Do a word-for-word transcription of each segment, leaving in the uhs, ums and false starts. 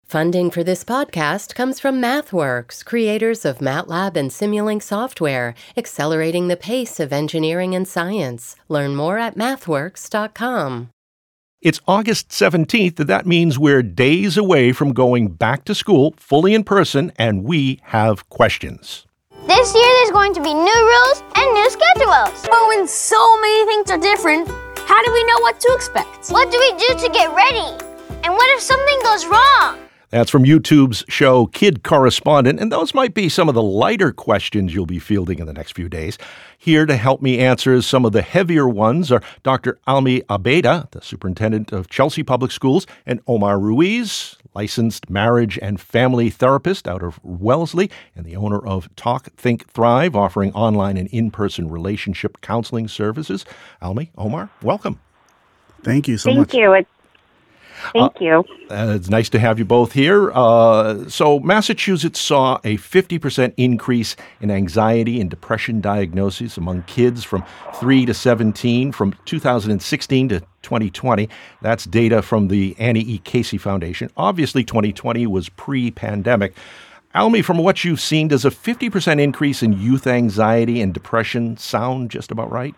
Funding for this podcast comes from MathWorks, creators of MATLAB and Simulink software, accelerating the pace of engineering and science. Learn more at mathworks dot com. It's August seventeenth. That means we're days away from going back to school fully in person, and we have questions. This year there's going to be new rules and new schedules. But when so many things are different, how do we know what to expect? What do we do to get ready? And what if something goes wrong? That's from YouTube's show Kid Correspondent, and those might be some of the lighter questions you'll be fielding in the next few days. Here to help me answer some of the heavier ones are Doctor Almy Abeyta, the superintendent of Chelsea Public Schools, and Omar Ruiz, licensed marriage and family therapist out of Wellesley, and the owner of Talk, Think, Thrive, offering online and in-person relationship counseling services. Almy, Omar, welcome. Thank you so Thank much. you. It's Thank uh, you. Uh, it's nice to have you both here. Uh, so Massachusetts saw a fifty percent increase in anxiety and depression diagnoses among kids from three to seventeen from two thousand sixteen to twenty twenty. That's data from the Annie E. Casey Foundation. Obviously, twenty twenty was pre-pandemic. Almy, from what you've seen, does a fifty percent increase in youth anxiety and depression sound just about right?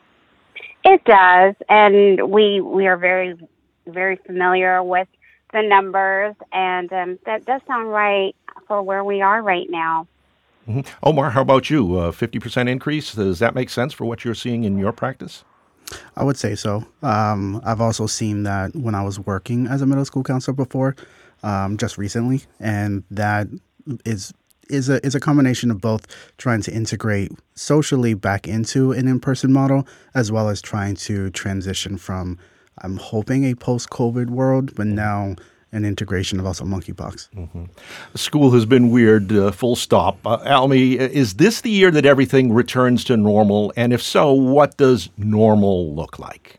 It does, and we we are very very familiar with the numbers, and um, that does sound right for where we are right now. Mm-hmm. Omar, how about you? A fifty percent increase, does that make sense for what you're seeing in your practice? I would say so. Um, I've also seen that when I was working as a middle school counselor before, um, just recently, and that is is a is a combination of both trying to integrate socially back into an in-person model, as well as trying to transition from, I'm hoping, a post-COVID world, but now an integration of also monkeypox. Mm-hmm. School has been weird, uh, full stop. Uh, Almy, is this the year that everything returns to normal? And if so, what does normal look like?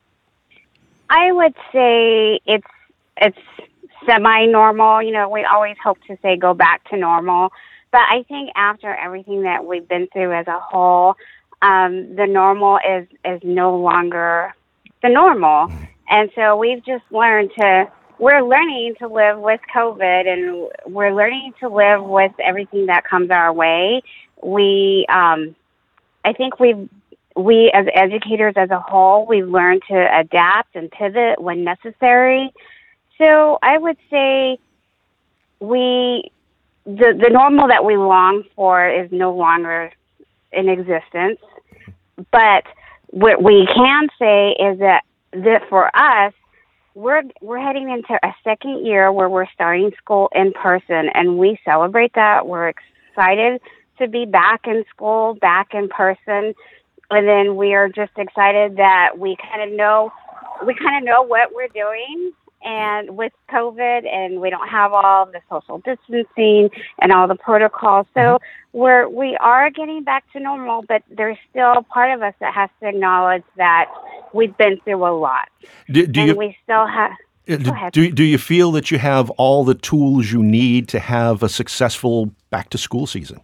I would say it's it's semi-normal. You know, we always hope to say go back to normal. But I think after everything that we've been through as a whole, um, the normal is, is no longer the normal. And so we've just learned to, we're learning to live with COVID, and we're learning to live with everything that comes our way. We, um, I think we've, we as educators as a whole, we've learned to adapt and pivot when necessary. So I would say we, the, the normal that we long for is no longer in existence. But what we can say is that, that for us, we're we're heading into a second year where we're starting school in person, and we celebrate that. We're excited to be back in school, back in person, and then we are just excited that we kind of know we kind of know what we're doing. And with COVID, and we don't have all the social distancing and all the protocols, so we're we are getting back to normal. But there's still part of us that has to acknowledge that we've been through a lot, do, do and you, we still have. do, do, do you feel that you have all the tools you need to have a successful back-to-school season?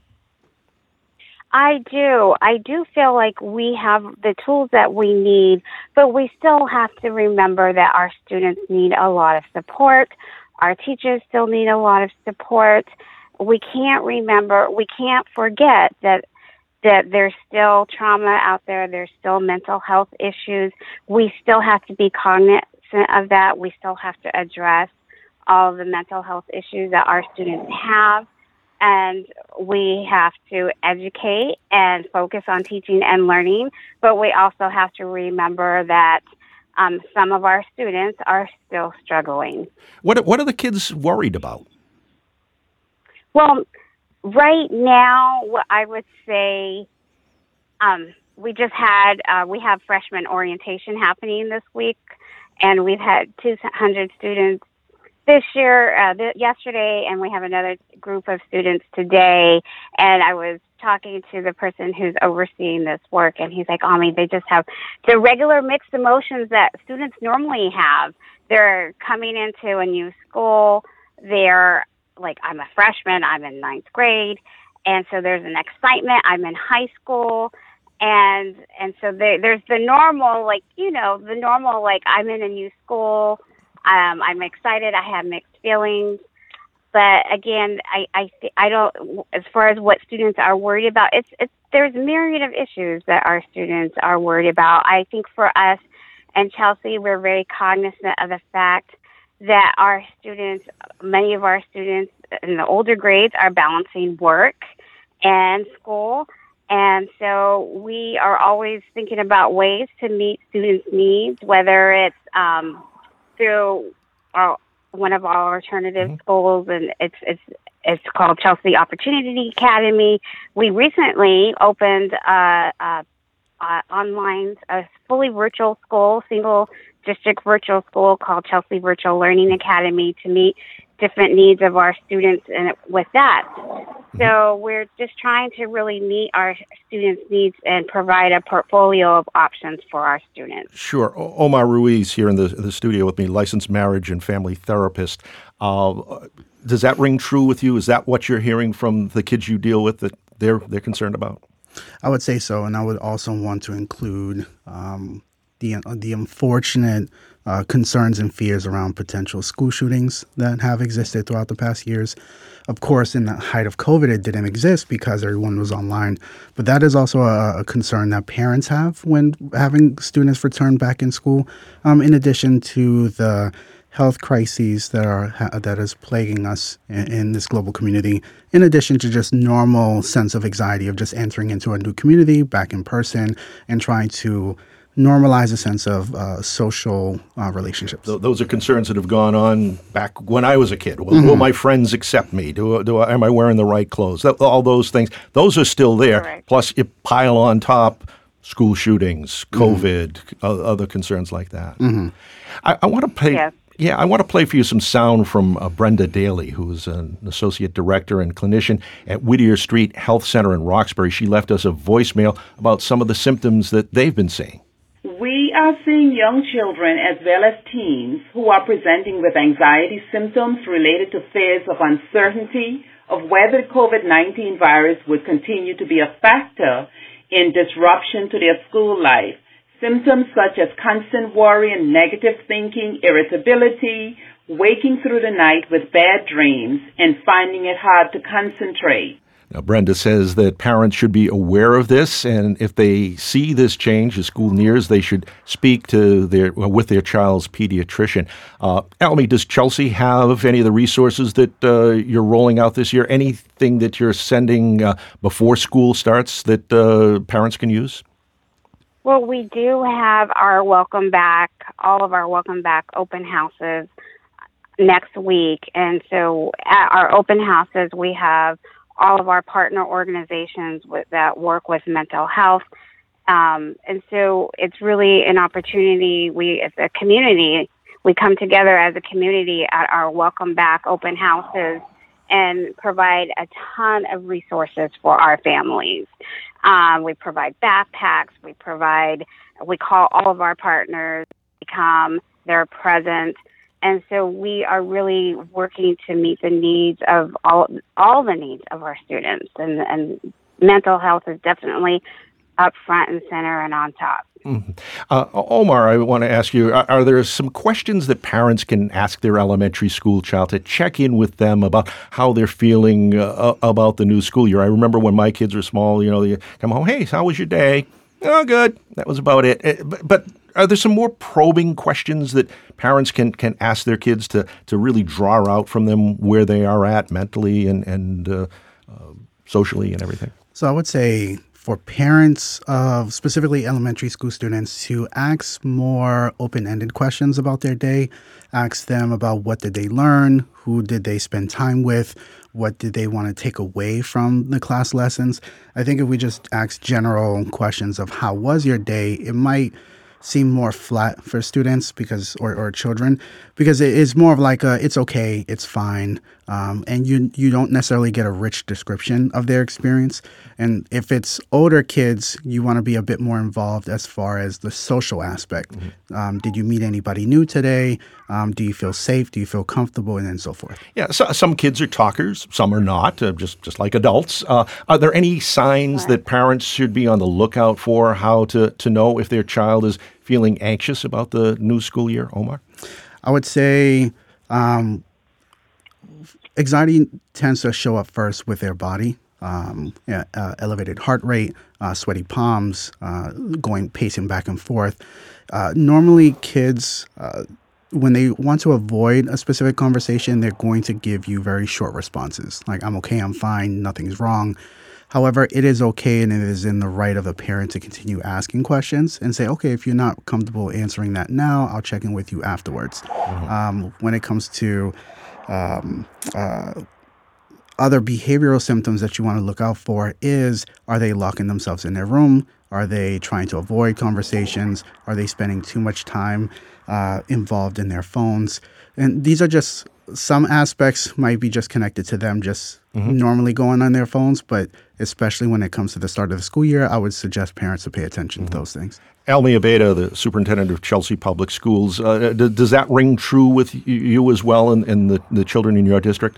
I do. I do feel like we have the tools that we need, but we still have to remember that our students need a lot of support. Our teachers still need a lot of support. We can't remember, we can't forget that that there's still trauma out there. There's still mental health issues. We still have to be cognizant of that. We still have to address all the mental health issues that our students have. And we have to educate and focus on teaching and learning, but we also have to remember that um, some of our students are still struggling. What What are the kids worried about? Well, right now, what I would say, um, we just had, uh, we have freshman orientation happening this week, and we've had two hundred students this year, uh, th- yesterday, and we have another group of students today. And I was talking to the person who's overseeing this work, and he's like, Almy, they just have the regular mixed emotions that students normally have. They're coming into a new school. They're like, I'm a freshman, I'm in ninth grade. And so there's an excitement. I'm in high school. And, and so there, there's the normal, like, you know, the normal, like, I'm in a new school. Um, I'm excited. I have mixed feelings. But again, I I, th- I don't. As far as what students are worried about, it's it's there's myriad of issues that our students are worried about. I think for us and Chelsea, we're very cognizant of the fact that our students, many of our students in the older grades, are balancing work and school. And so we are always thinking about ways to meet students' needs, whether it's um, through our, one of our alternative mm-hmm. schools, and it's it's it's called Chelsea Opportunity Academy. We recently opened a, a, a online, a fully virtual school, single district virtual school called Chelsea Virtual Learning Academy to meet different needs of our students and with that. So we're just trying to really meet our students' needs and provide a portfolio of options for our students. Sure. O- Omar Ruiz here in the, the studio with me, licensed marriage and family therapist. Uh, does that ring true with you? Is that what you're hearing from the kids you deal with that they're they're concerned about? I would say so, and I would also want to include um, the the unfortunate uh, concerns and fears around potential school shootings that have existed throughout the past years. Of course, in the height of COVID, it didn't exist because everyone was online. But that is also a, a concern that parents have when having students return back in school, um, in addition to the health crises that are that is plaguing us in, in this global community, in addition to just normal sense of anxiety of just entering into a new community back in person and trying to normalize a sense of uh, social uh, relationships. Th- those are concerns that have gone on back when I was a kid. Will, mm-hmm. will my friends accept me? Do, do I, am I wearing the right clothes? Th- all those things, those are still there. Correct. Plus, you pile on top school shootings, COVID, mm-hmm. o- other concerns like that. Mm-hmm. I, I want to play. Yes. Yeah, I want to play for you some sound from uh, Brenda Daly, who is an associate director and clinician at Whittier Street Health Center in Roxbury. She left us a voicemail about some of the symptoms that they've been seeing. We are seeing young children as well as teens who are presenting with anxiety symptoms related to fears of uncertainty of whether COVID nineteen virus would continue to be a factor in disruption to their school life. Symptoms such as constant worry and negative thinking, irritability, waking through the night with bad dreams, and finding it hard to concentrate. Now, Brenda says that parents should be aware of this, and if they see this change as school nears, they should speak to their well, with their child's pediatrician. Uh, Almy, does Chelsea have any of the resources that uh, you're rolling out this year? Anything that you're sending uh, before school starts that uh, parents can use? Well, we do have our welcome back, all of our welcome back open houses next week. And so at our open houses, we have all of our partner organizations with, that work with mental health. Um, and so it's really an opportunity. We, as a community, we come together as a community at our welcome back open houses and provide a ton of resources for our families. Um, we provide backpacks. We provide, we call all of our partners, they come, they're present. And so we are really working to meet the needs of all all the needs of our students. And, and mental health is definitely up front and center and on top. Mm-hmm. Uh, Omar, I want to ask you, are, are there some questions that parents can ask their elementary school child to check in with them about how they're feeling uh, about the new school year? I remember when my kids were small, you know, they come home, hey, how was your day? Oh, good. That was about it. But, but are there some more probing questions that parents can, can ask their kids to, to really draw out from them where they are at mentally and, and uh, uh, socially and everything? So I would say for parents of specifically elementary school students to ask more open-ended questions about their day, ask them about what did they learn, who did they spend time with, what did they want to take away from the class lessons. I think if we just ask general questions of how was your day, it might seem more flat for students because or, or children because it is more of like a it's okay, it's fine, um, and you you don't necessarily get a rich description of their experience. And if it's older kids, you want to be a bit more involved as far as the social aspect. Mm-hmm. Um, did you meet anybody new today? Um, do you feel safe? Do you feel comfortable? And then so forth. Yeah, so, some kids are talkers, some are not, uh, just, just like adults. Uh, are there any signs that parents should be on the lookout for how to, to know if their child is feeling anxious about the new school year, Omar? I would say um, anxiety tends to show up first with their body. Um, yeah, uh, elevated heart rate, uh, sweaty palms, uh, going pacing back and forth. Uh, normally, kids, uh, when they want to avoid a specific conversation, they're going to give you very short responses, like "I'm okay, I'm fine, nothing's wrong." However, it is okay and it is in the right of a parent to continue asking questions and say, "Okay, if you're not comfortable answering that now, I'll check in with you afterwards." Mm-hmm. Um, when it comes to um, uh, other behavioral symptoms that you want to look out for is, are they locking themselves in their room? Are they trying to avoid conversations? Are they spending too much time uh, involved in their phones? And these are just some aspects might be just connected to them just mm-hmm. normally going on their phones, but especially when it comes to the start of the school year, I would suggest parents to pay attention mm-hmm. to those things. Almy Abeyta, the superintendent of Chelsea Public Schools, uh, d- does that ring true with you as well and, and the, the children in your district?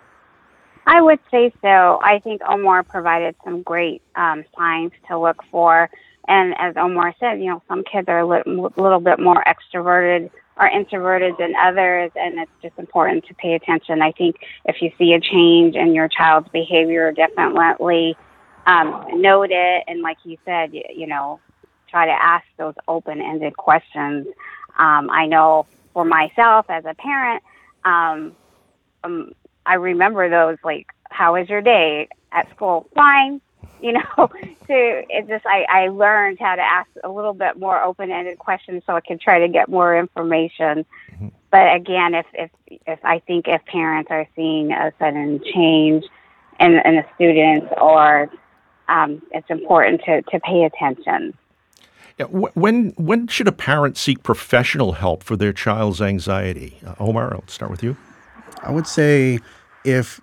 I would say so. I think Omar provided some great um, signs to look for. And as Omar said, you know, some kids are a little, little bit more extroverted or introverted than others, and it's just important to pay attention. I think if you see a change in your child's behavior, definitely um, note it. And like you said, you, you know, try to ask those open-ended questions. Um, I know for myself as a parent, um, um I remember those, like, how was your day at school? Fine. You know, so it just, I, I learned how to ask a little bit more open-ended questions so I could try to get more information. Mm-hmm. But again, if, if, if I think if parents are seeing a sudden change in, in a student, or um, it's important to, to pay attention. Yeah, when, when should a parent seek professional help for their child's anxiety? Uh, Omar, I'll start with you. I would say if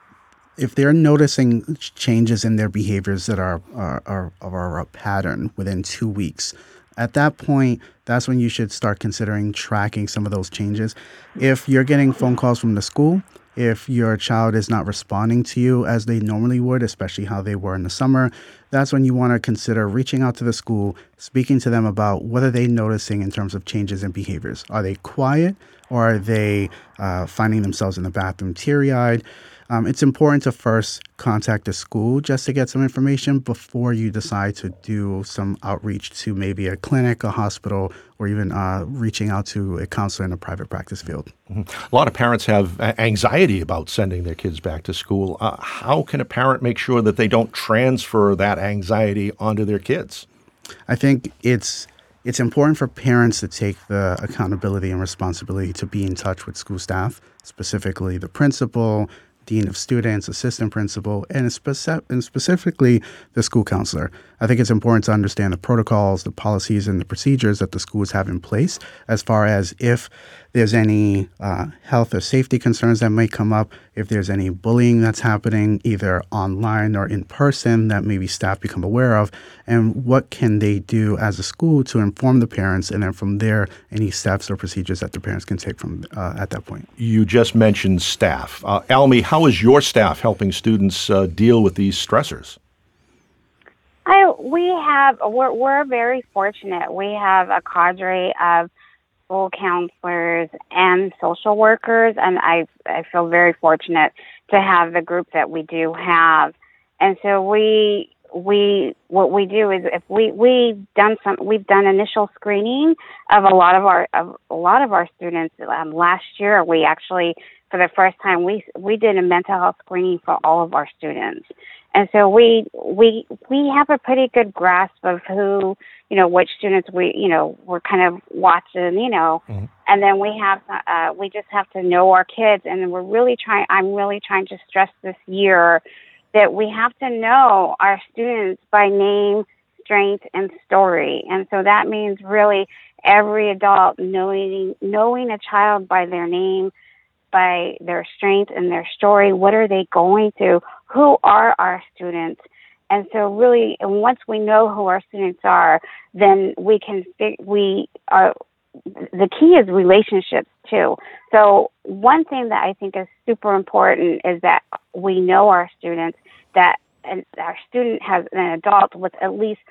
if they're noticing changes in their behaviors that are are, are, are a pattern within two weeks, at that point, that's when you should start considering tracking some of those changes. If you're getting phone calls from the school, if your child is not responding to you as they normally would, especially how they were in the summer, that's when you want to consider reaching out to the school, speaking to them about what are they noticing in terms of changes in behaviors. Are they quiet, or are they uh, finding themselves in the bathroom teary-eyed? Um, it's important to first contact the school just to get some information before you decide to do some outreach to maybe a clinic, a hospital, or even uh, reaching out to a counselor in a private practice field. Mm-hmm. A lot of parents have anxiety about sending their kids back to school. Uh, how can a parent make sure that they don't transfer that anxiety onto their kids? I think it's it's important for parents to take the accountability and responsibility to be in touch with school staff, specifically the principal, dean of students, assistant principal, and, speci- and specifically the school counselor. I think it's important to understand the protocols, the policies, and the procedures that the schools have in place as far as if there's any uh, health or safety concerns that may come up, if there's any bullying that's happening either online or in person that maybe staff become aware of, and what can they do as a school to inform the parents, and then from there, any steps or procedures that the parents can take from uh, at that point. You just mentioned staff. Uh, Almy, how is your staff helping students uh, deal with these stressors? I, we have, we're, we're very fortunate. We have a cadre of school counselors and social workers, and I, I feel very fortunate to have the group that we do have. And so we, we, what we do is if we, we've done some, we've done initial screening of a lot of our, of a lot of our students. Um, last year, we actually, for the first time, we, we did a mental health screening for all of our students. And so we we we have a pretty good grasp of who, you know, which students we, you know, we're kind of watching, you know, mm-hmm. and then we have, uh, we just have to know our kids. And we're really trying, I'm really trying to stress this year that we have to know our students by name, strength, and story. And so that means really every adult knowing, knowing a child by their name, by their strength and their story. What are they going through? Who are our students? And so really, and once we know who our students are, then we can, we are, the key is relationships too. So one thing that I think is super important is that we know our students, that our student has an adult with at least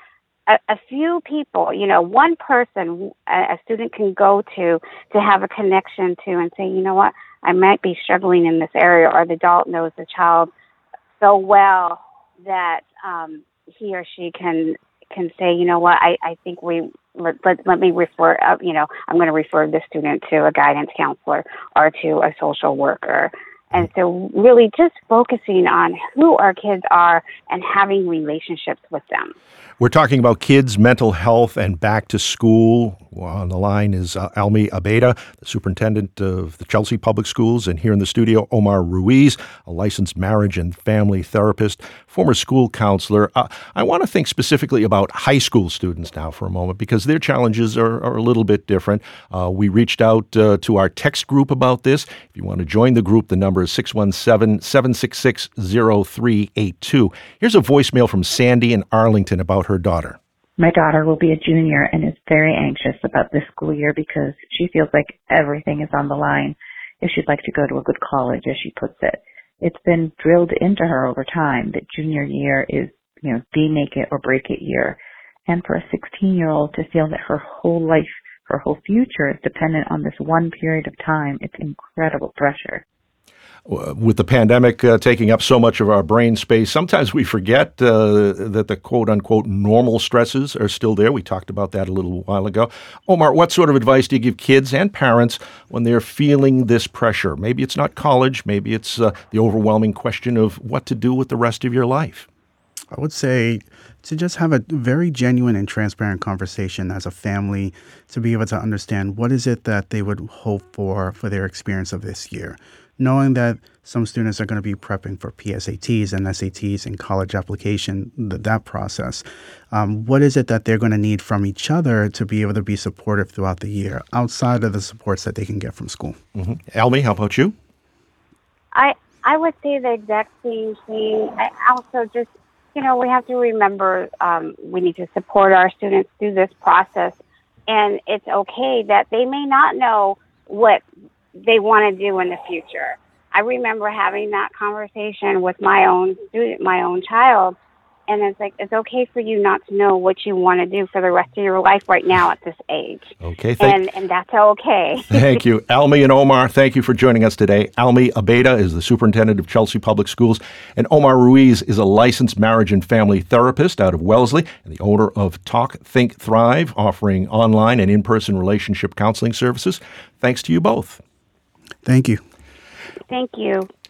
a, a few people, you know, one person a, a student can go to to have a connection to and say, you know what, I might be struggling in this area, or the adult knows the child so well that um, he or she can can say, you know what, I, I think we let, let, let me refer, uh, you know, I'm going to refer this student to a guidance counselor or to a social worker. And so really just focusing on who our kids are and having relationships with them. We're talking about kids' mental health and back to school. Well, on the line is uh, Almi Abeyta, the superintendent of the Chelsea Public Schools, and here in the studio, Omar Ruiz, a licensed marriage and family therapist, former school counselor. Uh, I want to think specifically about high school students now for a moment, because their challenges are, are a little bit different. Uh, we reached out uh, to our text group about this. If you want to join the group, the number is six one seven, seven six six, zero three eight two. Here's a voicemail from Sandy in Arlington about her daughter. My daughter will be a junior and is very anxious about this school year because she feels like everything is on the line if she'd like to go to a good college, as she puts it. It's been drilled into her over time that junior year is, you know, the make it or break it year. And for a sixteen-year-old to feel that her whole life, her whole future is dependent on this one period of time, it's incredible pressure. With the pandemic uh, taking up so much of our brain space, sometimes we forget uh, that the quote-unquote normal stresses are still there. We talked about that a little while ago. Omar, what sort of advice do you give kids and parents when they're feeling this pressure? Maybe it's not college. Maybe it's uh, the overwhelming question of what to do with the rest of your life. I would say to just have a very genuine and transparent conversation as a family, to be able to understand what is it that they would hope for for their experience of this year. Knowing that some students are going to be prepping for P S A Ts and S A Ts and college application, th- that process. Um, what is it that they're going to need from each other to be able to be supportive throughout the year, outside of the supports that they can get from school? Mm-hmm. Almi, how about you? I I would say the exact same thing. I also just, you know, we have to remember um, we need to support our students through this process. And it's okay that they may not know what they want to do in the future. I remember having that conversation with my own student, my own child, and it's like, it's okay for you not to know what you want to do for the rest of your life right now at this age. Okay. Thank, and, and that's okay. Thank you. Almi and Omar, thank you for joining us today. Almi Abeyta is the superintendent of Chelsea Public Schools, and Omar Ruiz is a licensed marriage and family therapist out of Wellesley and the owner of Talk, Think, Thrive, offering online and in-person relationship counseling services. Thanks to you both. Thank you. Thank you.